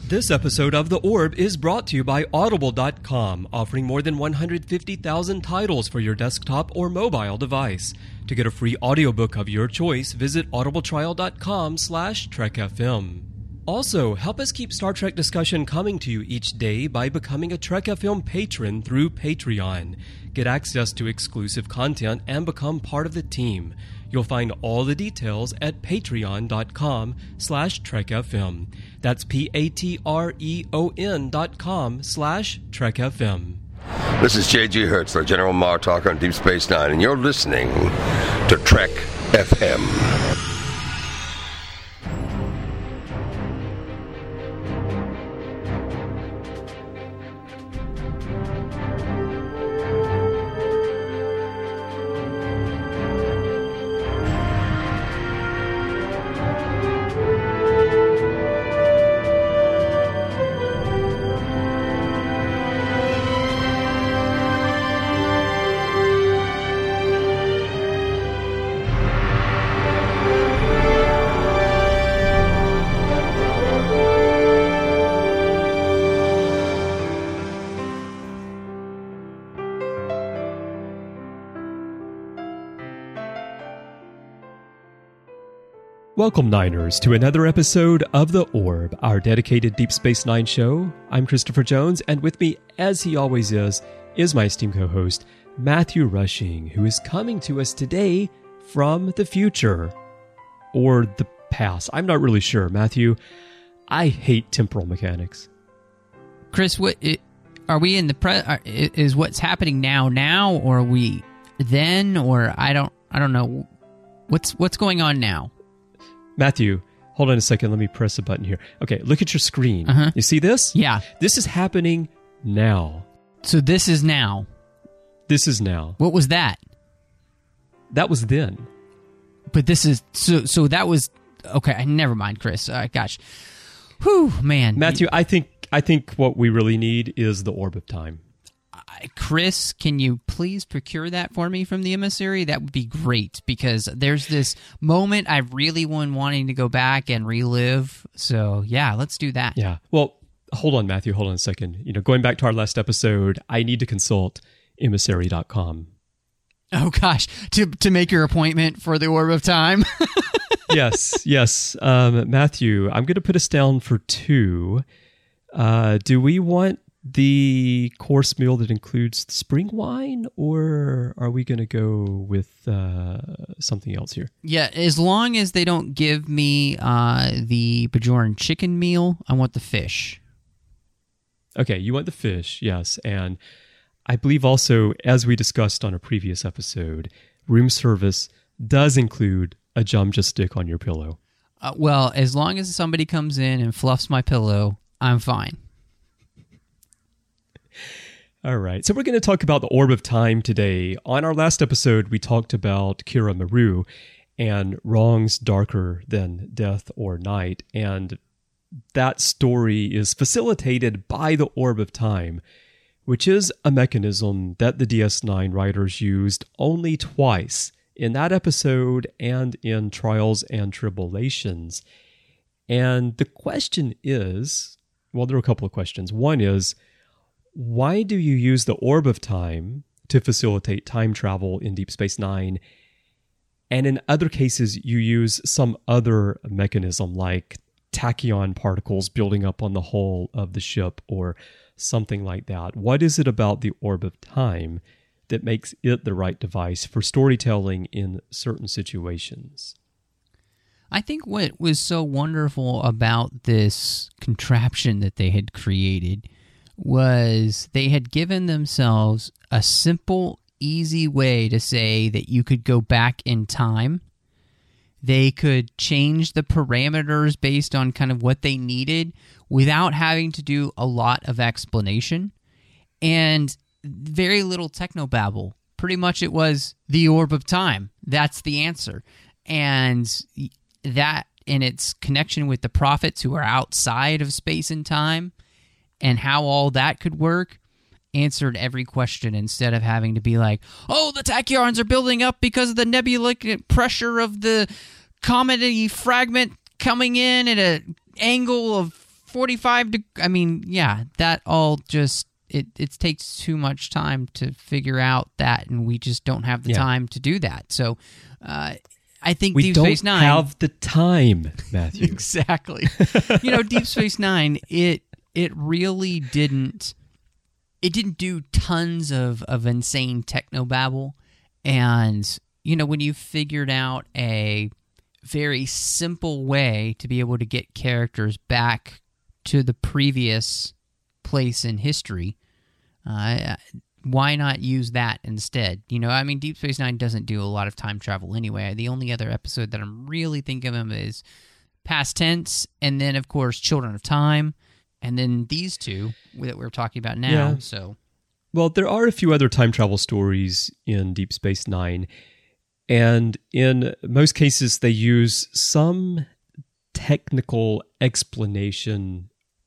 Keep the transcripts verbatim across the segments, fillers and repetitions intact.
This episode of The Orb is brought to you by Audible dot com, offering more than one hundred fifty thousand titles for your desktop or mobile device. To get a free audiobook of your choice, visit audibletrial dot com slash trek f m. Also, help us keep Star Trek discussion coming to you each day by becoming a Trek F M patron through Patreon. Get access to exclusive content and become part of the team. You'll find all the details at patreon dot com slash trek f m. That's P-A-T-R-E-O-N dot com slash trek f m. This is J G Hertzler, General Martok on Deep Space Nine, and you're listening to Trek F M. Welcome, Niners, to another episode of The Orb, our dedicated Deep Space Nine show. I'm Christopher Jones, and with me, as he always is, is my esteemed co-host, Matthew Rushing, who is coming to us today from the future. Or the past. I'm not really sure. Matthew, I hate temporal mechanics. Chris, what it, are we in the pre? Are, is what's happening now now, or are we then, or I don't I don't know. What's what's going on now? Matthew, hold on a second. Let me press a button here. Okay, look at your screen. Uh-huh. You see this? Yeah. This is happening now. So this is now. This is now. What was that? That was then. But this is so. So that was okay. Never mind, Chris. Uh, gosh, whew, man. Matthew, I think I think what we really need is the Orb of Time. Chris, can you please procure that for me from the emissary? That would be great, because there's this moment I've really been wanting to go back and relive. So, yeah, let's do that. Yeah. Well, hold on, Matthew. Hold on a second. You know, going back to our last episode, I need to consult emissary dot com. Oh, gosh. To to make your appointment for the Orb of Time? yes, yes. Um, Matthew, I'm going to put us down for two. Uh, do we want the course meal that includes spring wine, or are we going to go with uh, something else here? Yeah, as long as they don't give me uh, the Bajoran chicken meal, I want the fish. Okay, you want the fish, yes. And I believe also, as we discussed on a previous episode, room service does include a Jamja stick on your pillow. Uh, well, as long as somebody comes in and fluffs my pillow, I'm fine. All right, so we're going to talk about the Orb of Time today. On our last episode, we talked about Kira Maru and wrongs darker than death or night, and that story is facilitated by the Orb of Time, which is a mechanism that the D S nine writers used only twice, in that episode and in Trials and Tribulations. And the question is, well, there are a couple of questions. One is, why do you use the Orb of Time to facilitate time travel in Deep Space Nine? And in other cases, you use some other mechanism like tachyon particles building up on the hull of the ship or something like that. What is it about the Orb of Time that makes it the right device for storytelling in certain situations? I think what was so wonderful about this contraption that they had created was they had given themselves a simple, easy way to say that you could go back in time. They could change the parameters based on kind of what they needed without having to do a lot of explanation. And very little technobabble. Pretty much it was the Orb of Time. That's the answer. And that, in its connection with the prophets who are outside of space and time, and how all that could work, answered every question instead of having to be like, oh, the tachyons are building up because of the nebulic pressure of the comedy fragment coming in at an angle of forty-five to, I mean, yeah, that all just, it, it takes too much time to figure out that, and we just don't have the Yeah. time to do that. So, uh, I think We Deep don't Space Nine... have the time, Matthew. Exactly. You know, Deep Space Nine, it it really didn't, it didn't do tons of, of insane technobabble, and, you know, when you figured out a very simple way to be able to get characters back to the previous place in history, uh, why not use that instead? You know, I mean, Deep Space Nine doesn't do a lot of time travel anyway. The only other episode that I'm really thinking of is Past Tense, and then, of course, Children of Time, and then these two that we're talking about now. Yeah. So, Well, there are a few other time travel stories in Deep Space Nine, and in most cases, they use some technical explanation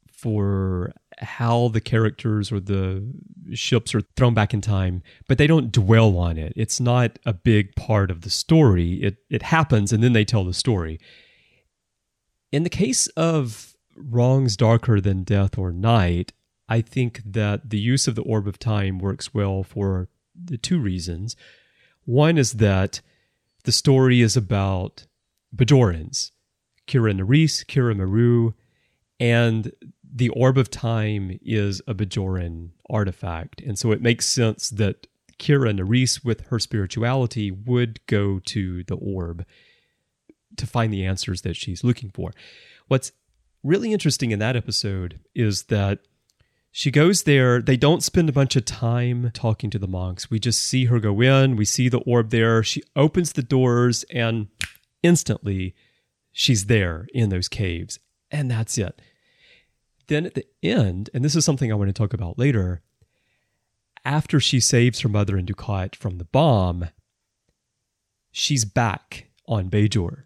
for how the characters or the ships are thrown back in time, but they don't dwell on it. It's not a big part of the story. It it happens, and then they tell the story. In the case of Wrongs Darker Than Death or Night, I think that the use of the Orb of Time works well for the two reasons. One is that the story is about Bajorans, Kira Nerys, Kira Maru, and the Orb of Time is a Bajoran artifact. And so it makes sense that Kira Nerys, with her spirituality, would go to the orb to find the answers that she's looking for. What's really interesting in that episode is that she goes there. They don't spend a bunch of time talking to the monks. We just see her go in. We see the orb there. She opens the doors, and instantly she's there in those caves. And that's it. Then at the end, and this is something I want to talk about later, after she saves her mother and Dukat from the bomb, she's back on Bajor,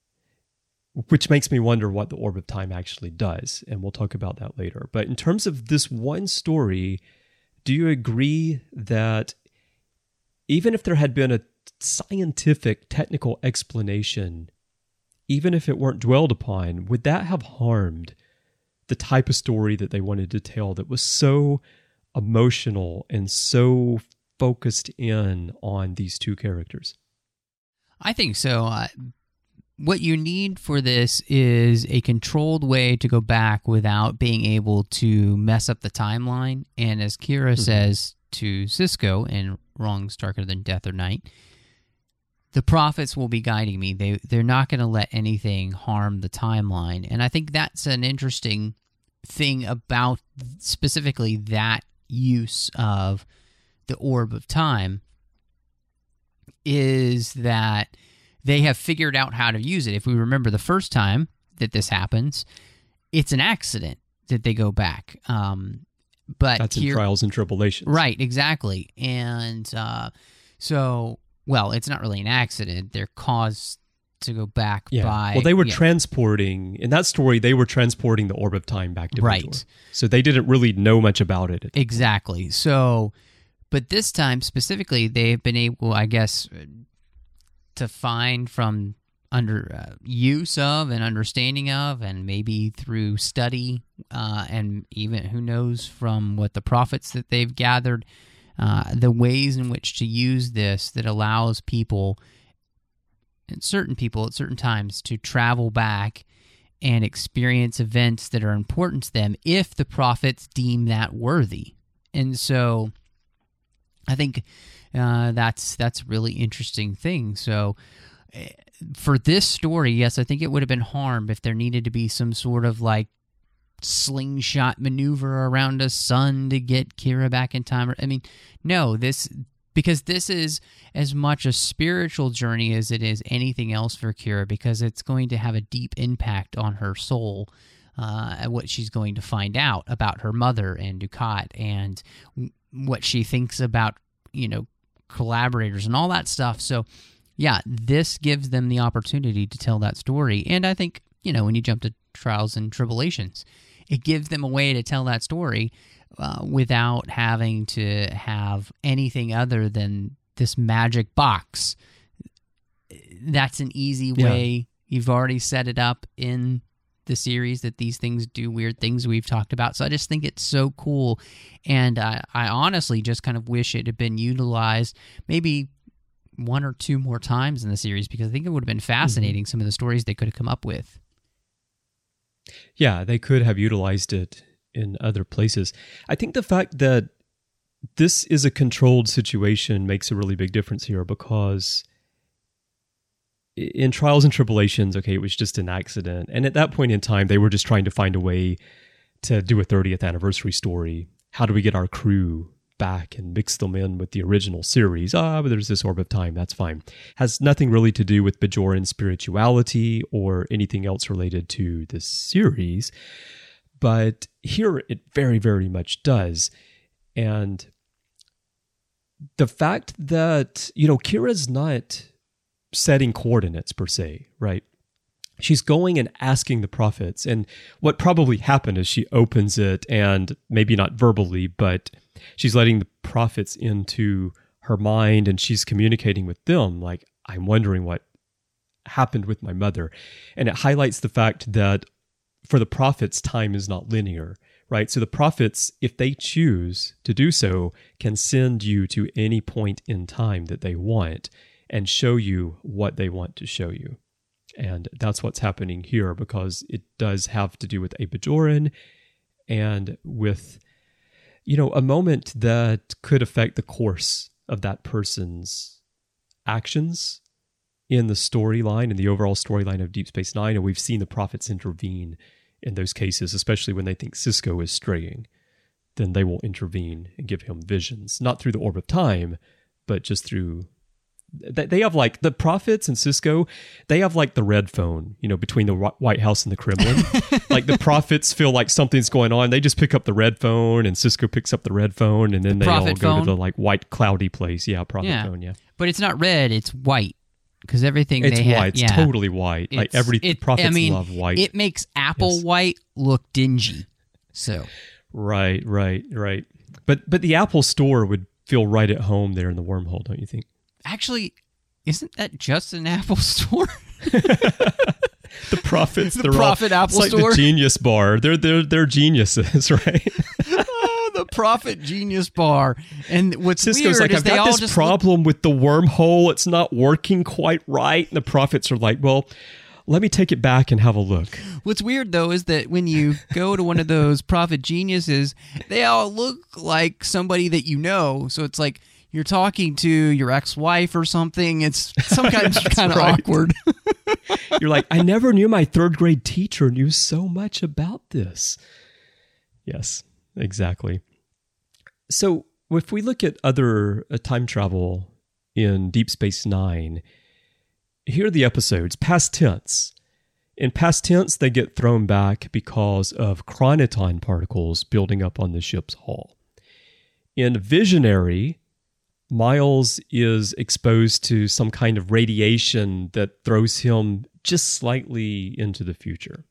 which makes me wonder what the Orb of Time actually does, and we'll talk about that later. But in terms of this one story, do you agree that even if there had been a scientific, technical explanation, even if it weren't dwelled upon, would that have harmed the type of story that they wanted to tell that was so emotional and so focused in on these two characters? I think so. Uh, what you need for this is a controlled way to go back without being able to mess up the timeline. And as Kira mm-hmm. says to Sisko in Wrongs Darker Than Death or Night, the prophets will be guiding me. They, they're not going to let anything harm the timeline. And I think that's an interesting thing about specifically that use of the Orb of Time, is that they have figured out how to use it. If we remember the first time that this happens, it's an accident that they go back. Um, but That's here, in Trials and Tribulations. Right, exactly. And uh, so... Well, it's not really an accident. They're caused to go back yeah. by... Well, they were yeah. transporting... In that story, they were transporting the Orb of Time back to Right. Bajor. So they didn't really know much about it. Exactly. So, but this time specifically, they've been able, I guess, to find from under uh, use of and understanding of, and maybe through study, uh, and even, who knows, from what the prophets that they've gathered, Uh, the ways in which to use this that allows people, and certain people at certain times, to travel back and experience events that are important to them if the prophets deem that worthy. And so I think uh, that's that's a really interesting thing. So uh, for this story, yes, I think it would have been harmed if there needed to be some sort of like slingshot maneuver around a sun to get Kira back in time. I mean, no, this, because this is as much a spiritual journey as it is anything else for Kira, because it's going to have a deep impact on her soul, uh, what she's going to find out about her mother and Dukat, and what she thinks about, you know, collaborators and all that stuff. So, yeah, this gives them the opportunity to tell that story. And I think, you know, when you jump to Trials and Tribulations, it gives them a way to tell that story uh, without having to have anything other than this magic box. That's an easy way. Yeah. You've already set it up in the series that these things do weird things we've talked about. So I just think it's so cool. And I, I honestly just kind of wish it had been utilized maybe one or two more times in the series, because I think it would have been fascinating, mm-hmm. some of the stories they could have come up with. Yeah, they could have utilized it in other places. I think the fact that this is a controlled situation makes a really big difference here, because in Trials and Tribulations, okay, it was just an accident. And at that point in time, they were just trying to find a way to do a thirtieth anniversary story. How do we get our crew back and mix them in with the original series? Ah, but there's this orb of time. That's fine. Has nothing really to do with Bajoran spirituality or anything else related to this series. But here it very, very much does. And the fact that, you know, Kira's not setting coordinates per se, right? She's going and asking the prophets. And what probably happened is she opens it, and maybe not verbally, but she's letting the prophets into her mind, and she's communicating with them like, I'm wondering what happened with my mother. And it highlights the fact that for the prophets, time is not linear, right? So the prophets, if they choose to do so, can send you to any point in time that they want and show you what they want to show you. And that's what's happening here, because it does have to do with a Bajoran and with, you know, a moment that could affect the course of that person's actions in the storyline, in the overall storyline of Deep Space Nine. And we've seen the prophets intervene in those cases, especially when they think Sisko is straying. Then they will intervene and give him visions, not through the orb of time, but just through... They have like the prophets and Sisko, they have like the red phone, you know, between the White House and the Kremlin. Like the prophets feel like something's going on. They just pick up the red phone, and Sisko picks up the red phone, and then the they all go phone. to the like white cloudy place. Yeah, prophet yeah. phone. Yeah. But it's not red, it's white. Because everything it's they white. have, It's yeah. totally white. It's, like every it, prophets I mean, love white. It makes Apple yes. white look dingy. So right, right, right. But but the Apple store would feel right at home there in the wormhole, don't you think? Actually, isn't that just an Apple store? The prophets, the they're prophet all, Apple it's store. Like the Genius Bar. They're they're they're geniuses, right? Oh, the Prophet Genius Bar. And what's Sisko's weird like, is I've they got all this just problem look- with the wormhole. It's not working quite right. And the prophets are like, well, let me take it back and have a look. What's weird, though, is that when you go to one of those prophet geniuses, they all look like somebody that you know. So it's like you're talking to your ex-wife or something. It's sometimes kind of right. awkward. You're like, I never knew my third grade teacher knew so much about this. Yes, exactly. So if we look at other uh, time travel in Deep Space Nine, here are the episodes, past tense. In past tense, they get thrown back because of chronoton particles building up on the ship's hull. In Visionary, Miles is exposed to some kind of radiation that throws him just slightly into the future.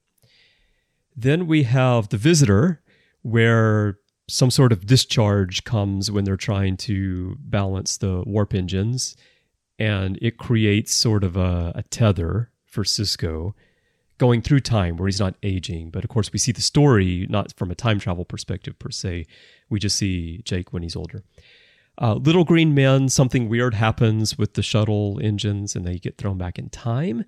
Then we have The Visitor, where some sort of discharge comes when they're trying to balance the warp engines, and it creates sort of a, a tether for Sisko going through time where he's not aging. But of course, we see the story not from a time travel perspective per se. We just see Jake when he's older. Uh, Little Green Men, something weird happens with the shuttle engines and they get thrown back in time.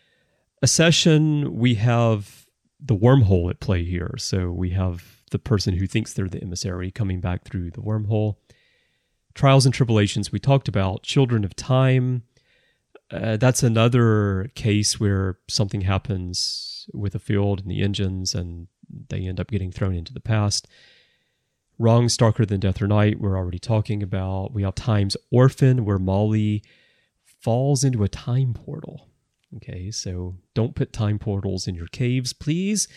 Accession, we have the wormhole at play here. So we have the person who thinks they're the emissary coming back through the wormhole. Trials and Tribulations, we talked about. Children of Time, uh, that's another case where something happens with a field and the engines and they end up getting thrown into the past. Wrongs Darker Than Death or Night, we're already talking about. We have Time's Orphan, where Molly falls into a time portal. Okay, so don't put time portals in your caves, please.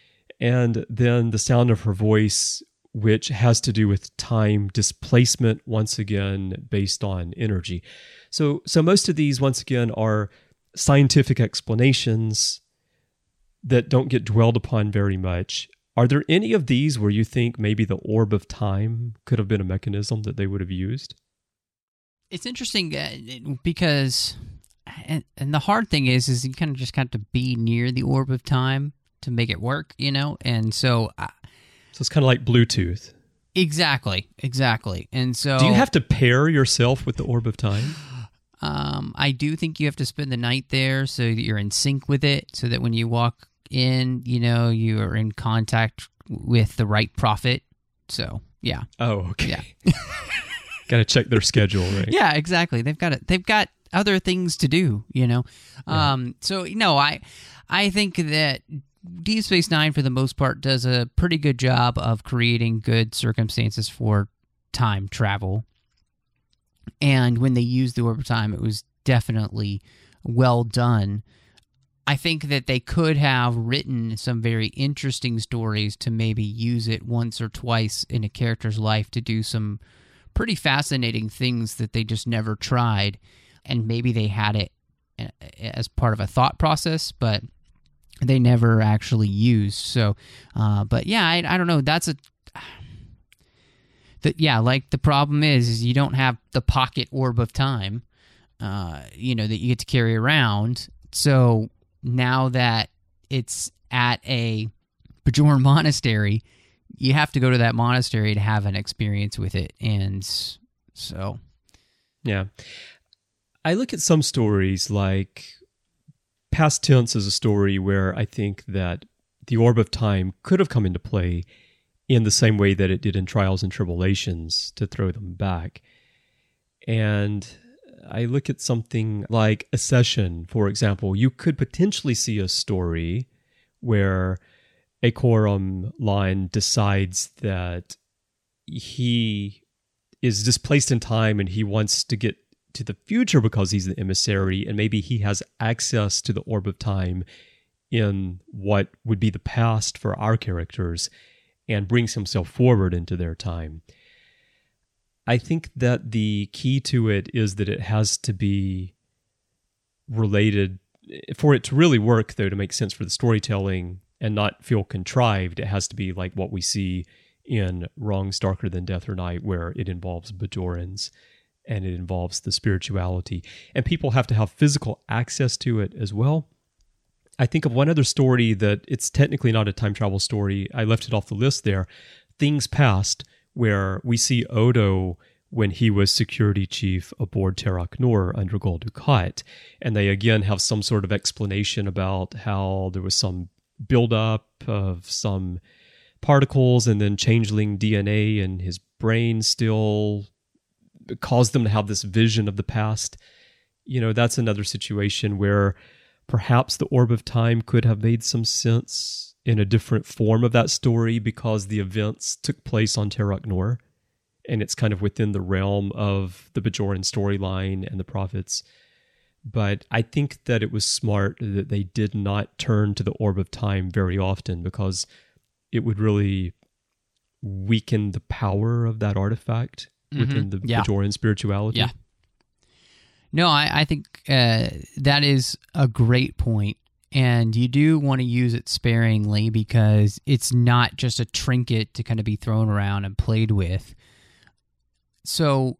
And then The Sound of Her Voice, which has to do with time displacement, once again, based on energy. So, so most of these, once again, are scientific explanations that don't get dwelled upon very much. Are there any of these where you think maybe the orb of time could have been a mechanism that they would have used? It's interesting uh, because, and, and the hard thing is, is you kind of just got to be near the orb of time to make it work, you know? And so... I, so it's kind of like Bluetooth. Exactly, exactly. And so... Do you have to pair yourself with the Orb of Time? Um, I do think you have to spend the night there so that you're in sync with it, so that when you walk in, you know, you are in contact with the right prophet. So, yeah. Oh, okay. Yeah. Got to check their schedule, right? Yeah, exactly. They've got it. They've got other things to do, you know. Yeah. Um, so no, I, I think that Deep Space Nine, for the most part, does a pretty good job of creating good circumstances for time travel. And when they used the Orb of Time, it was definitely well done. I think that they could have written some very interesting stories to maybe use it once or twice in a character's life to do some pretty fascinating things that they just never tried. And maybe they had it as part of a thought process, but they never actually used. So, uh, but yeah, I, I don't know. That's a... That, yeah, like the problem is, is you don't have the pocket Orb of Time, uh, you know, that you get to carry around. So now that it's at a Bajoran monastery, you have to go to that monastery to have an experience with it. And so... Yeah. I look at some stories like Past Tense is a story where I think that the Orb of Time could have come into play in the same way that it did in Trials and Tribulations to throw them back. And I look at something like Accession, for example. You could potentially see a story where a Quorum line decides that he is displaced in time and he wants to get to the future because he's the emissary, and maybe he has access to the Orb of Time in what would be the past for our characters, and brings himself forward into their time. I think that the key to it is that it has to be related. For it to really work, though, to make sense for the storytelling and not feel contrived, it has to be like what we see in Wrongs Darker Than Death or Night, where it involves Bajorans and it involves the spirituality. And people have to have physical access to it as well. I think of one other story that it's technically not a time travel story. I left it off the list there. Things Past, where we see Odo when he was security chief aboard Terok Nor under Gul Dukat. And they again have some sort of explanation about how there was some buildup of some particles and then changeling D N A in his brain still caused them to have this vision of the past. You know, that's another situation where perhaps the Orb of Time could have made some sense in a different form of that story because the events took place on Terok Nor, and it's kind of within the realm of the Bajoran storyline and the prophets. But I think that it was smart that they did not turn to the Orb of Time very often because it would really weaken the power of that artifact mm-hmm. within the yeah. Bajoran spirituality. Yeah. No, I, I think uh, that is a great point, and you do want to use it sparingly because it's not just a trinket to kind of be thrown around and played with. So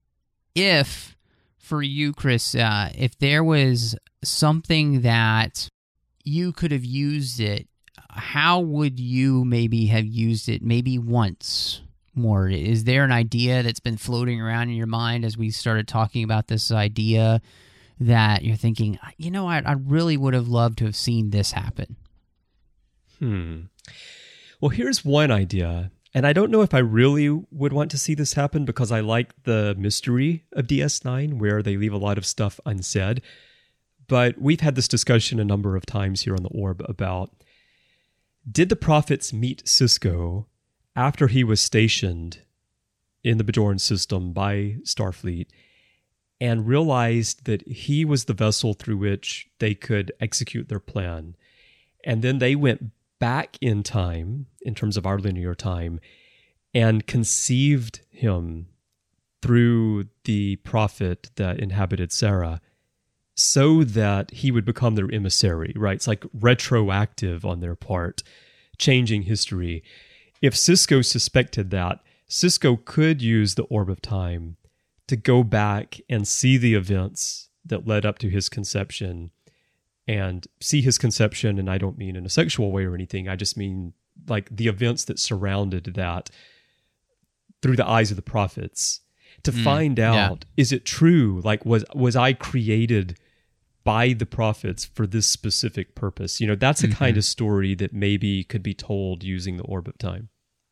if, for you, Chris, uh, if there was something that you could have used it, how would you maybe have used it maybe once more? Is there an idea that's been floating around in your mind as we started talking about this idea that you're thinking, you know, I, I really would have loved to have seen this happen? Hmm. Well, here's one idea. And I don't know if I really would want to see this happen because I like the mystery of D S nine where they leave a lot of stuff unsaid. But we've had this discussion a number of times here on the Orb about, did the prophets meet Sisko after he was stationed in the Bajoran system by Starfleet and realized that he was the vessel through which they could execute their plan? And then they went back in time, in terms of our linear time, and conceived him through the prophet that inhabited Sarah so that he would become their emissary, right? It's like retroactive on their part, changing history. If Sisko suspected that, Sisko could use the Orb of Time to go back and see the events that led up to his conception and see his conception. And I don't mean in a sexual way or anything. I just mean like the events that surrounded that through the eyes of the prophets, to mm, find out, yeah. is it true? Like, was was I created by the prophets for this specific purpose? You know, that's a mm-hmm. kind of story that maybe could be told using the Orb of Time.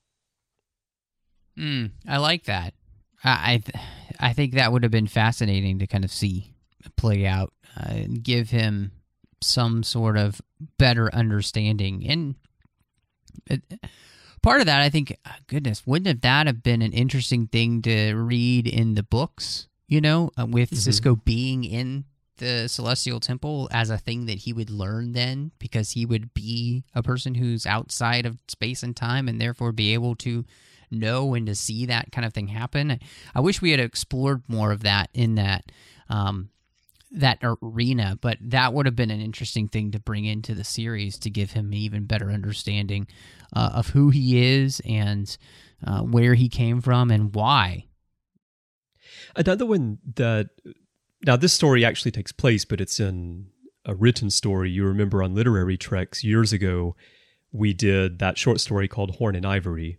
Mm, I like that. I I, th- I think that would have been fascinating to kind of see play out uh, and give him some sort of better understanding. And it, part of that, I think, goodness, wouldn't have that have been an interesting thing to read in the books, you know, uh, with mm-hmm. Sisko being in the Celestial Temple as a thing that he would learn then, because he would be a person who's outside of space and time and therefore be able to know and to see that kind of thing happen. I wish we had explored more of that in that um, that arena, but that would have been an interesting thing to bring into the series to give him an even better understanding uh, of who he is and uh, where he came from and why. Another one that, now this story actually takes place, but it's in a written story. You remember on Literary Treks years ago, we did that short story called Horn and Ivory.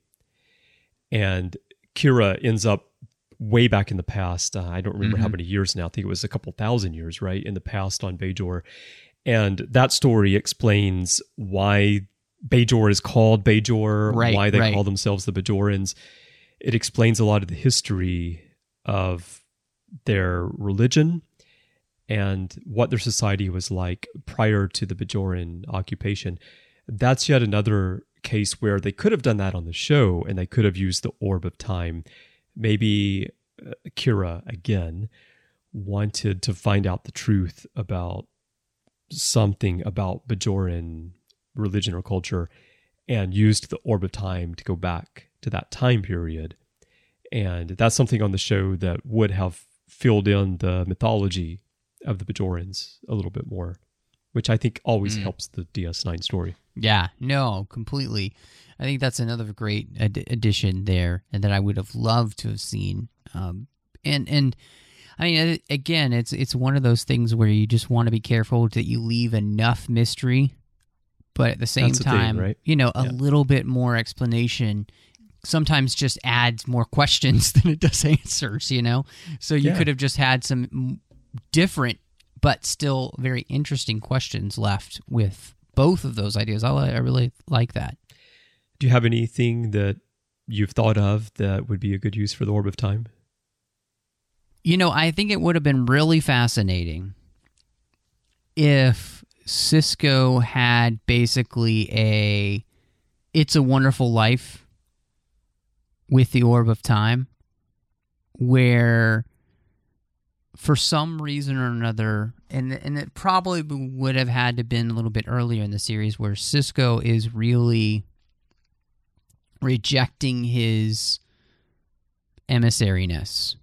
And Kira ends up way back in the past. Uh, I don't remember mm-hmm. how many years now. I think it was a couple thousand years, right, in the past on Bajor. And that story explains why Bajor is called Bajor, right, why they right. call themselves the Bajorans. It explains a lot of the history of their religion and what their society was like prior to the Bajoran occupation. That's yet another case where they could have done that on the show, and they could have used the Orb of Time. Maybe uh, Kira, again, wanted to find out the truth about something about Bajoran religion or culture, and used the Orb of Time to go back to that time period. And that's something on the show that would have filled in the mythology of the Bajorans a little bit more, which I think always mm. helps the D S nine story. Yeah, no, completely. I think that's another great ad- addition there, and that I would have loved to have seen. Um, and and I mean, again, it's it's one of those things where you just want to be careful that you leave enough mystery, but at the same that's the time, thing, right? you know, a yeah. little bit more explanation sometimes just adds more questions than it does answers. You know, so you yeah. could have just had some different but still very interesting questions left with both of those ideas. I, I really like that. Do you have anything that you've thought of that would be a good use for the Orb of Time? You know, I think it would have been really fascinating if Sisko had basically a It's a Wonderful Life with the Orb of Time, where for some reason or another, and and it probably would have had to been a little bit earlier in the series, where Sisko is really rejecting his emissariness,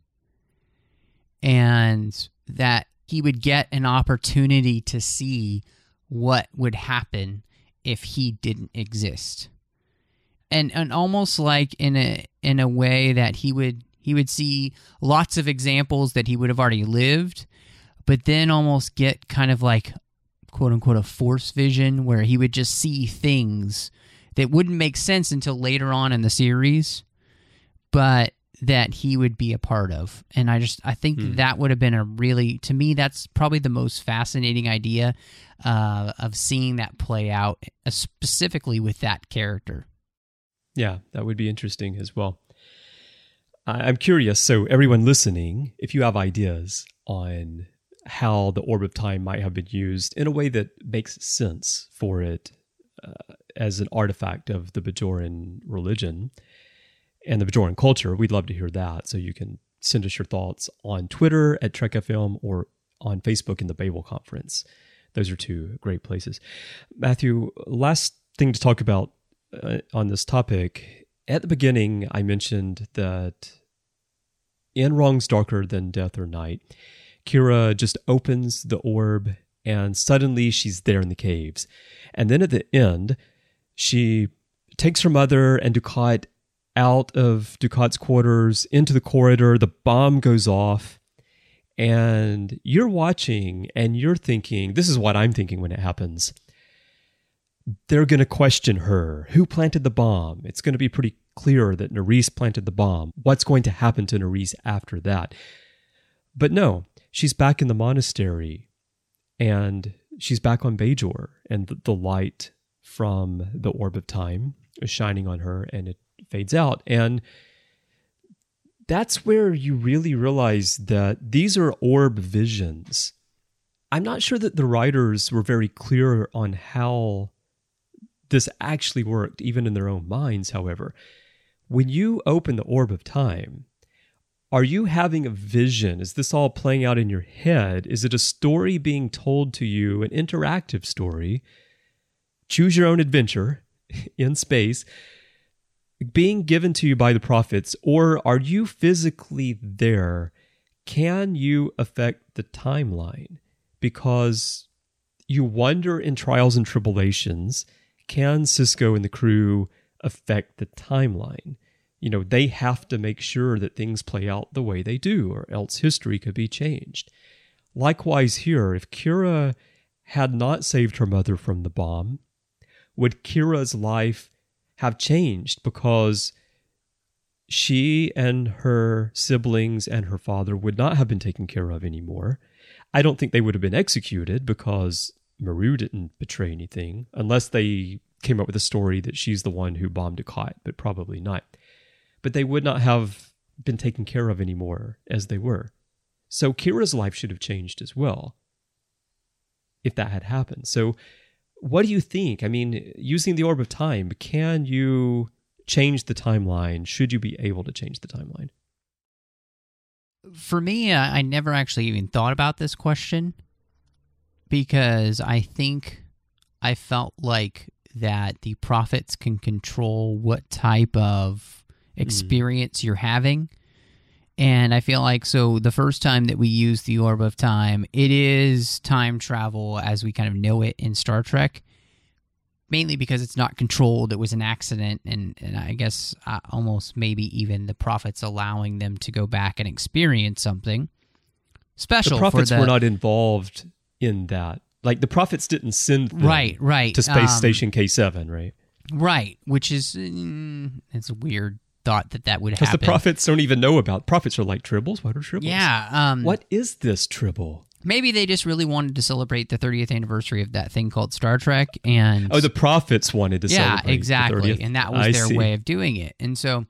and that he would get an opportunity to see what would happen if he didn't exist, and and almost like in a in a way that he would. He would see lots of examples that he would have already lived, but then almost get kind of like, quote unquote, a force vision where he would just see things that wouldn't make sense until later on in the series, but that he would be a part of. And I just, I think hmm. that would have been a really, to me, that's probably the most fascinating idea uh, of seeing that play out, uh, specifically with that character. Yeah, that would be interesting as well. I'm curious, so everyone listening, if you have ideas on how the Orb of Time might have been used in a way that makes sense for it uh, as an artifact of the Bajoran religion and the Bajoran culture, we'd love to hear that. So you can send us your thoughts on Twitter at Trek F M or on Facebook in the Babel Conference. Those are two great places. Matthew, last thing to talk about uh, on this topic. At the beginning, I mentioned that in Wrongs Darker Than Death or Night, Kira just opens the orb and suddenly she's there in the caves. And then at the end, she takes her mother and Dukat out of Dukat's quarters into the corridor. The bomb goes off And you're watching and you're thinking, this is what I'm thinking when it happens. They're going to question her. Who planted the bomb? It's going to be pretty clear that Nerys planted the bomb. What's going to happen to Nerys after that? But no, she's back in the monastery and she's back on Bajor, and the, the light from the Orb of Time is shining on her and it fades out. And that's where you really realize that these are orb visions. I'm not sure that the writers were very clear on how this actually worked, even in their own minds, however. When you open the Orb of Time, are you having a vision? Is this all playing out in your head? Is it a story being told to you, an interactive story? Choose your own adventure in space, being given to you by the prophets, or are you physically there? Can you affect the timeline? Because you wonder in trials and tribulations, can Sisko and the crew affect the timeline? You know, they have to make sure that things play out the way they do, or else history could be changed. Likewise here, if Kira had not saved her mother from the bomb, would Kira's life have changed because she and her siblings and her father would not have been taken care of anymore? I don't think they would have been executed because Maru didn't betray anything, unless they came up with a story that she's the one who bombed Dukat, but probably not. But they would not have been taken care of anymore as they were. So Kira's life should have changed as well if that had happened. So what do you think? I mean, using the Orb of Time, can you change the timeline? Should you be able to change the timeline? For me, I never actually even thought about this question because I think I felt like that the prophets can control what type of experience mm. you're having. And I feel like, so the first time that we use the Orb of Time, it is time travel as we kind of know it in Star Trek, mainly because it's not controlled. It was an accident, and, and I guess uh, almost maybe even the prophets allowing them to go back and experience something special. The prophets for the, were not involved in that. Like, the prophets didn't send them right, right. to Space um, Station K seven, right? Right, which is, mm, it's a weird thought that that would happen. Because the prophets don't even know about, prophets are like, tribbles? What are tribbles? Yeah. Um, what is this tribble? Maybe they just really wanted to celebrate the thirtieth anniversary of that thing called Star Trek. And oh, the prophets wanted to yeah, celebrate exactly. the thirtieth. And that was I their see. way of doing it. And so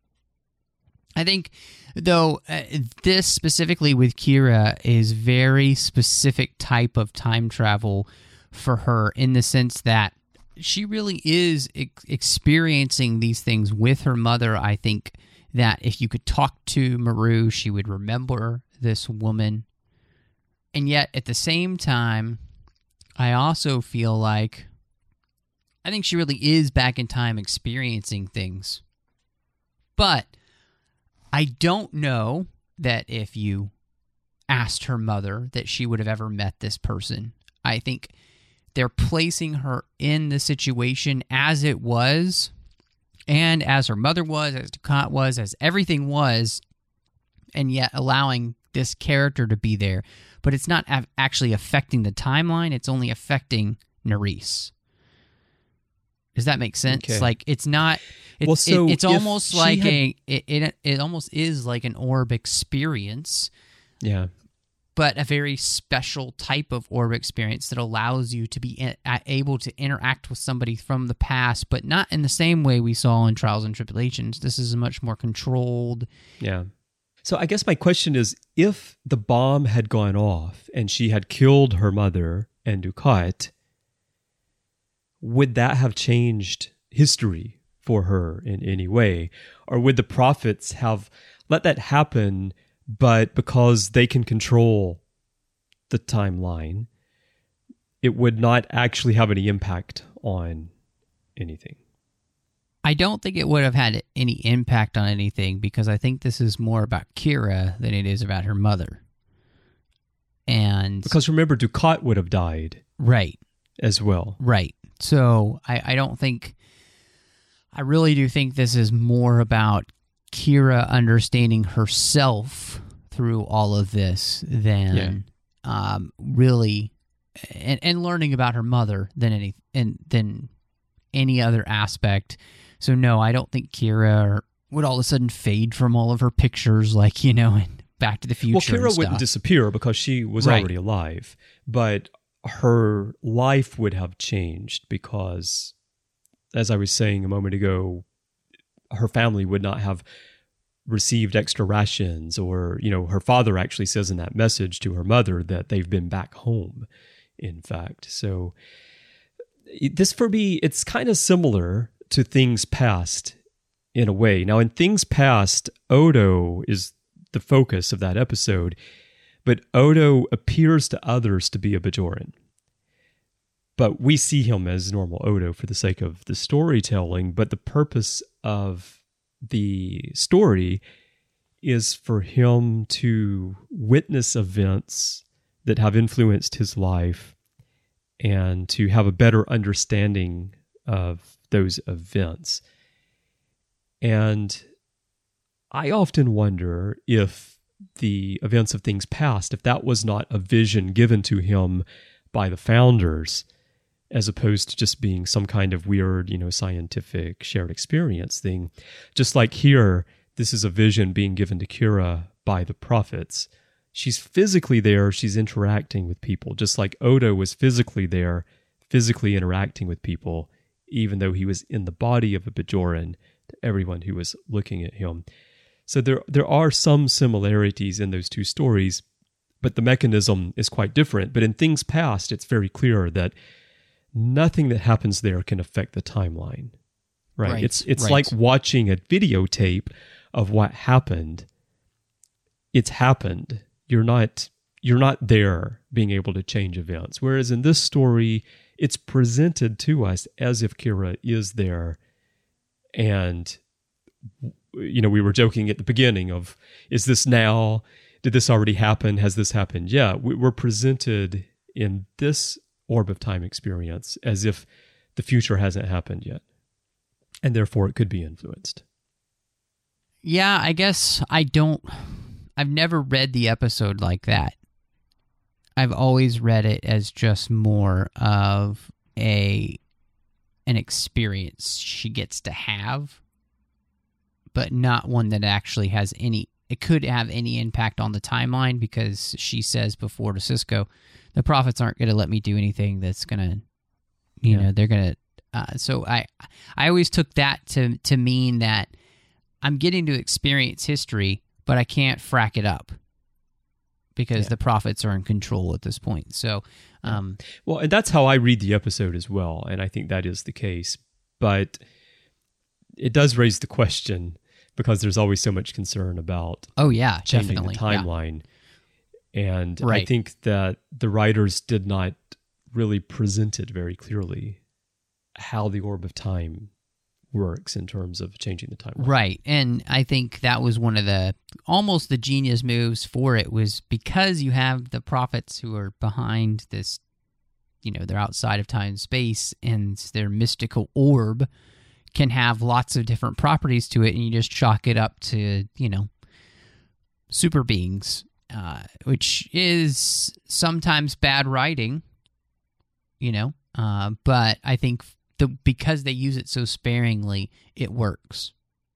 I think, though, uh, this specifically with Kira is very specific type of time travel for her, in the sense that she really is ex- experiencing these things with her mother. I think that if you could talk to Maru, she would remember this woman. And yet, at the same time, I also feel like I think she really is back in time experiencing things. But I don't know that if you asked her mother that she would have ever met this person. I think they're placing her in the situation as it was, and as her mother was, as Dukat was, as everything was, and yet allowing this character to be there. But it's not actually affecting the timeline, it's only affecting Nerys. Does that make sense? Okay. Like, it's not... It's, well, so it, it's almost like had... a... It, it, it almost is like an orb experience. Yeah. But a very special type of orb experience that allows you to be in, able to interact with somebody from the past, but not in the same way we saw in Trials and Tribulations. This is a much more controlled... Yeah. So I guess my question is, if the bomb had gone off and she had killed her mother and Dukat, would that have changed history for her in any way? Or would the prophets have let that happen, but because they can control the timeline, it would not actually have any impact on anything? I don't think it would have had any impact on anything, because I think this is more about Kira than it is about her mother. And because remember, Dukat would have died. Right. As well. Right. So I, I don't think... I really do think this is more about Kira understanding herself through all of this than yeah. um, really, and, and learning about her mother than any and than any other aspect. So no, I don't think Kira would all of a sudden fade from all of her pictures, like, you know, in Back to the Future. Well, Kira wouldn't disappear because she was right. already alive, but her life would have changed because, as I was saying a moment ago, her family would not have received extra rations, or, you know, her father actually says in that message to her mother that they've been back home, in fact. So this, for me, it's kind of similar to Things Past in a way. Now, in Things Past, Odo is the focus of that episode, but Odo appears to others to be a Bajoran. But we see him as normal Odo for the sake of the storytelling, but the purpose of the story is for him to witness events that have influenced his life and to have a better understanding of those events. And I often wonder if the events of Things Past, if that was not a vision given to him by the founders, as opposed to just being some kind of weird, you know, scientific shared experience thing. Just like here, this is a vision being given to Kira by the prophets. She's physically there, she's interacting with people, just like Odo was physically there, physically interacting with people, even though he was in the body of a Bajoran to everyone who was looking at him. So there, there are some similarities in those two stories, but the mechanism is quite different. But in Things Past, it's very clear that nothing that happens there can affect the timeline, right? right it's it's right. like watching a videotape of what happened. It's happened. You're not you're not there being able to change events. Whereas in this story, it's presented to us as if Kira is there. And, you know, we were joking at the beginning of, is this now? Did this already happen? Has this happened? Yeah, we're presented in this Orb of Time experience as if the future hasn't happened yet, and therefore it could be influenced. Yeah, I guess I don't, I've never read the episode like that. I've always read it as just more of a an experience she gets to have, but not one that actually has any, it could have any impact on the timeline, because she says before to Sisko, the prophets aren't going to let me do anything that's going to, you yeah. know, they're going to, uh, so I I always took that to to mean that I'm getting to experience history, but I can't frack it up because yeah. the prophets are in control at this point. So, um, well, and that's how I read the episode as well, and I think that is the case. But it does raise the question, because there's always so much concern about oh yeah, changing definitely. the timeline. Yeah. And right. I think that the writers did not really present it very clearly how the Orb of Time works in terms of changing the timeline. Right. And I think that was one of the, almost the genius moves for it, was because you have the prophets who are behind this, you know, they're outside of time and space, and their mystical orb can have lots of different properties to it, and you just chalk it up to, you know, super beings. Uh, which is sometimes bad writing, you know, uh, but I think the because they use it so sparingly, it works.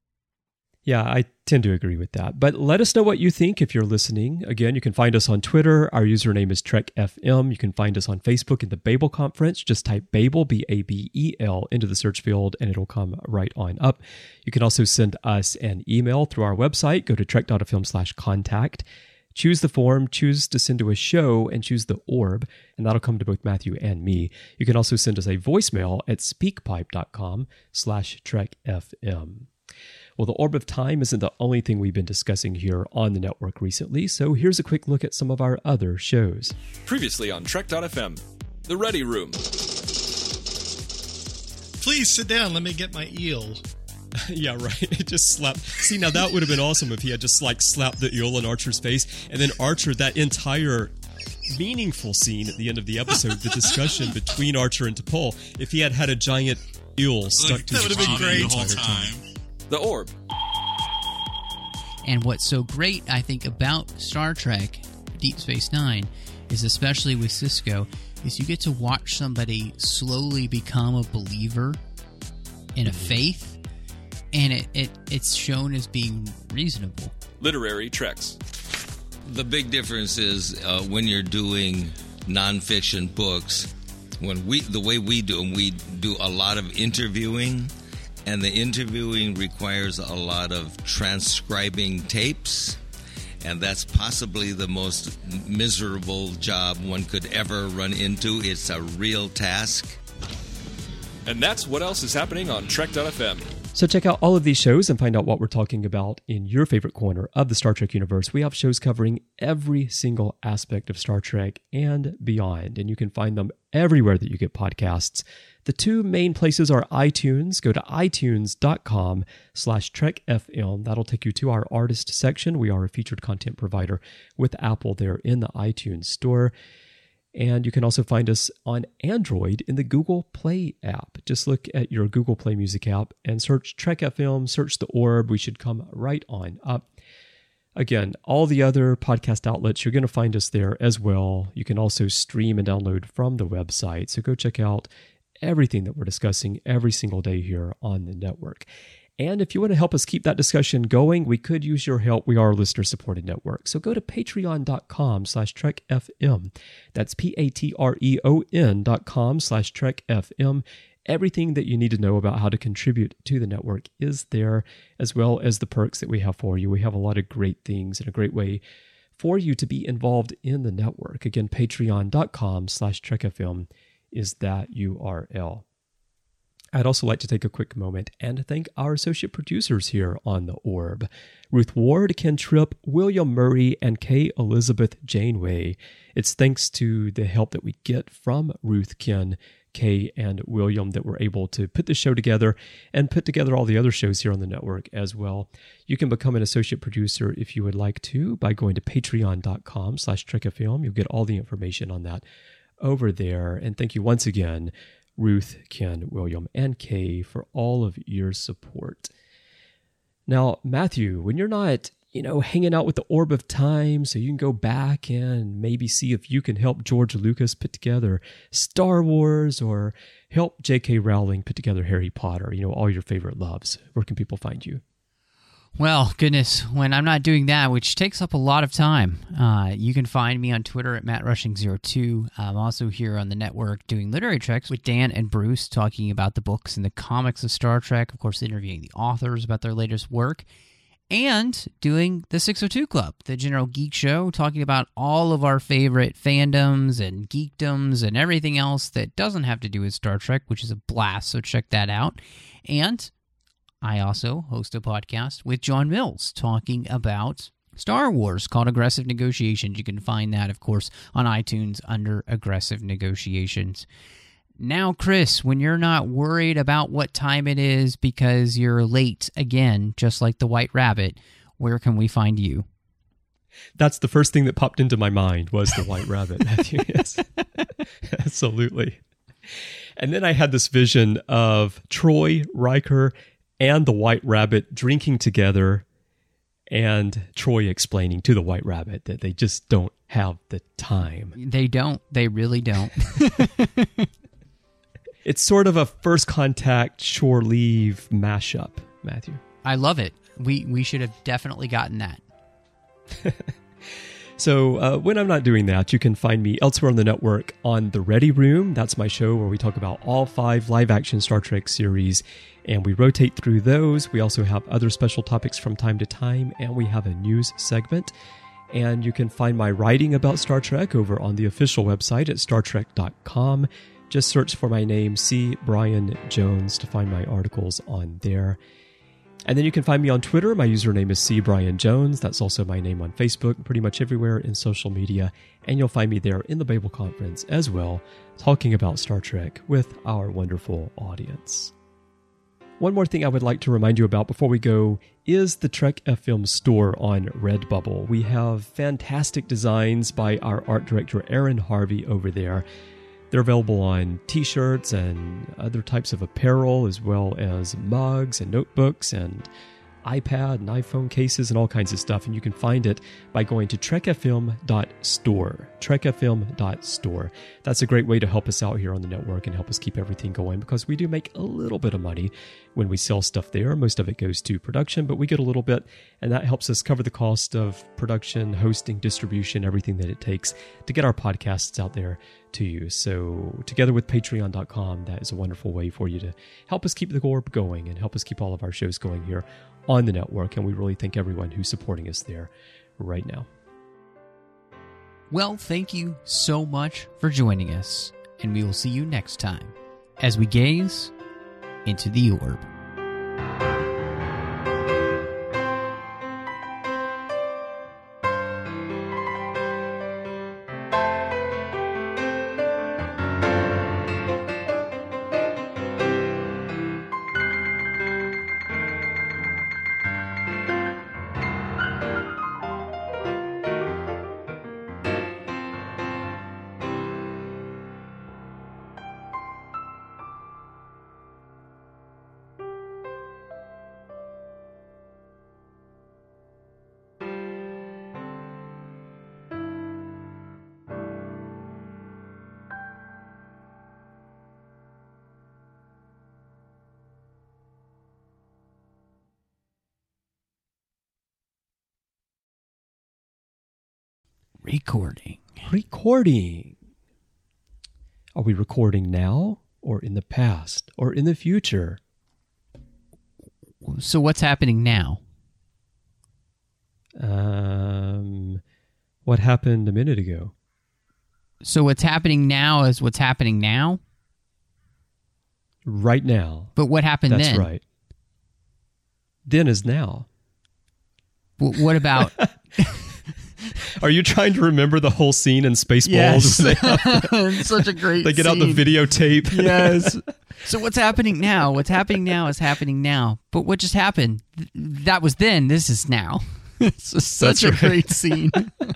Yeah, I tend to agree with that. But let us know what you think if you're listening. Again, you can find us on Twitter. Our username is Trek F M. You can find us on Facebook in the Babel Conference. Just type Babel, B A B E L, into the search field, and it'll come right on up. You can also send us an email through our website. Go to trek dot f m slash contact. Choose the form, choose to send to a show, and choose the orb, and that'll come to both Matthew and me. You can also send us a voicemail at speakpipe.com slash trekfm. Well, the Orb of Time isn't the only thing we've been discussing here on the network recently, so here's a quick look at some of our other shows. Previously on Trek dot f m, The Ready Room. Please sit down, let me get my eel. Yeah, right. It just slapped. See, now that would have been awesome if he had just like slapped the eel in Archer's face, and then Archer, that entire meaningful scene at the end of the episode, the discussion between Archer and T'Pol, if he had had a giant eel stuck like, to that his would have been great the the whole entire time. time. The Orb. And what's so great, I think, about Star Trek Deep Space Nine is, especially with Sisko, is you get to watch somebody slowly become a believer in a faith, and it, it it's shown as being reasonable. Literary Treks. The big difference is uh, when you're doing nonfiction books, when we the way we do them, we do a lot of interviewing, and the interviewing requires a lot of transcribing tapes, and that's possibly the most miserable job one could ever run into. It's a real task. And that's what else is happening on Trek dot f m. So check out all of these shows and find out what we're talking about in your favorite corner of the Star Trek universe. We have shows covering every single aspect of Star Trek and beyond, and you can find them everywhere that you get podcasts. The two main places are iTunes. Go to itunes.com slash trekfm. That'll take you to our artist section. We are a featured content provider with Apple there in the iTunes store. And you can also find us on Android in the Google Play app. Just look at your Google Play Music app and search Trek F M, search The Orb. We should come right on up. Again, all the other podcast outlets, you're going to find us there as well. You can also stream and download from the website. So go check out everything that we're discussing every single day here on the network. And if you want to help us keep that discussion going, we could use your help. We are a listener-supported network. So go to patreon.com slash trekfm. That's P-A-T-R-E-O-N dot com slash trekfm. Everything that you need to know about how to contribute to the network is there, as well as the perks that we have for you. We have a lot of great things and a great way for you to be involved in the network. Again, patreon.com slash trekfm is that U R L. I'd also like to take a quick moment and thank our associate producers here on The Orb, Ruth Ward, Ken Tripp, William Murray, and Kay Elizabeth Janeway. It's thanks to the help that we get from Ruth, Ken, Kay, and William that we're able to put the show together and put together all the other shows here on the network as well. You can become an associate producer if you would like to by going to patreon.com slash trekfm. You'll get all the information on that over there. And thank you once again, Ruth, Ken, William, and Kay, for all of your support. Now, Matthew, when you're not, you know, hanging out with the Orb of Time, so you can go back and maybe see if you can help George Lucas put together Star Wars or help J K Rowling put together Harry Potter, you know, all your favorite loves, where can people find you? Well, goodness, when I'm not doing that, which takes up a lot of time, uh, you can find me on Twitter at Matt Rushing zero two. I'm also here on the network doing Literary Treks with Dan and Bruce, talking about the books and the comics of Star Trek, of course, interviewing the authors about their latest work, and doing the six oh two Club, the General Geek Show, talking about all of our favorite fandoms and geekdoms and everything else that doesn't have to do with Star Trek, which is a blast, so check that out. And I also host a podcast with John Mills talking about Star Wars called Aggressive Negotiations. You can find that, of course, on iTunes under Aggressive Negotiations. Now, Chris, when you're not worried about what time it is because you're late again, just like the White Rabbit, where can we find you? That's the first thing that popped into my mind was the White Rabbit, Matthew. Yes, absolutely. And then I had this vision of Troy, Riker, and the White Rabbit drinking together, and Troy explaining to the White Rabbit that they just don't have the time. They don't. They really don't. It's sort of a First Contact, Shore Leave mashup, Matthew. I love it. We we should have definitely gotten that. So uh, when I'm not doing that, you can find me elsewhere on the network on The Ready Room. That's my show where we talk about all five live-action Star Trek series, and we rotate through those. We also have other special topics from time to time, and we have a news segment. And you can find my writing about Star Trek over on the official website at star trek dot com. Just search for my name, C. Brian Jones, to find my articles on there. And then you can find me on Twitter. My username is C. Brian Jones. That's also my name on Facebook, pretty much everywhere in social media. And you'll find me there in the Babel Conference as well, talking about Star Trek with our wonderful audience. One more thing I would like to remind you about before we go is the Trek F M store on Redbubble. We have fantastic designs by our art director, Aaron Harvey, over there. They're available on t-shirts and other types of apparel, as well as mugs and notebooks and iPad and iPhone cases and all kinds of stuff. And you can find it by going to trek f m dot store. trek f m dot store. That's a great way to help us out here on the network and help us keep everything going, because we do make a little bit of money when we sell stuff there. Most of it goes to production, but we get a little bit, and that helps us cover the cost of production, hosting, distribution, everything that it takes to get our podcasts out there to you. So together with patreon dot com, that is a wonderful way for you to help us keep the Gorb going and help us keep all of our shows going here on the network. And we really thank everyone who's supporting us there right now. Well, thank you so much for joining us, and we will see you next time as we gaze into the orb. Recording. Recording. Are we recording now, or in the past, or in the future? So what's happening now? Um, what happened a minute ago? So what's happening now is what's happening now? Right now. But what happened That's then? That's right. Then is now. W- what about... Are you trying to remember the whole scene in Spaceballs? Yes. They have, Such a great They get scene. out the videotape. Yes. So what's happening now? What's happening now is happening now. But what just happened? Th- that was then. This is now. It's just such That's a right. great scene.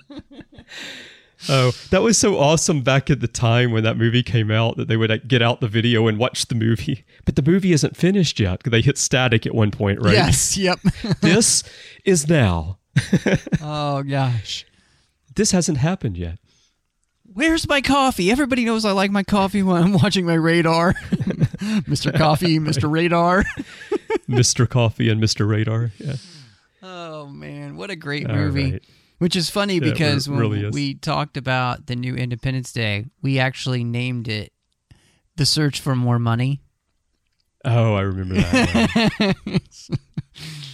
Oh, that was so awesome back at the time when that movie came out, that they would like, get out the video and watch the movie. But the movie isn't finished yet, because they hit static at one point, right? Yes. Yep. This is now. Oh, gosh. This hasn't happened yet. Where's my coffee? Everybody knows I like my coffee when I'm watching my Radar. Mister Coffee, Mister Radar. Mister Coffee and Mister Radar. Yeah. Oh, man. What a great All movie. right. Which is funny Yeah, it because when really is. we talked about the new Independence Day, we actually named it The Search for More Money. Oh, I remember that one.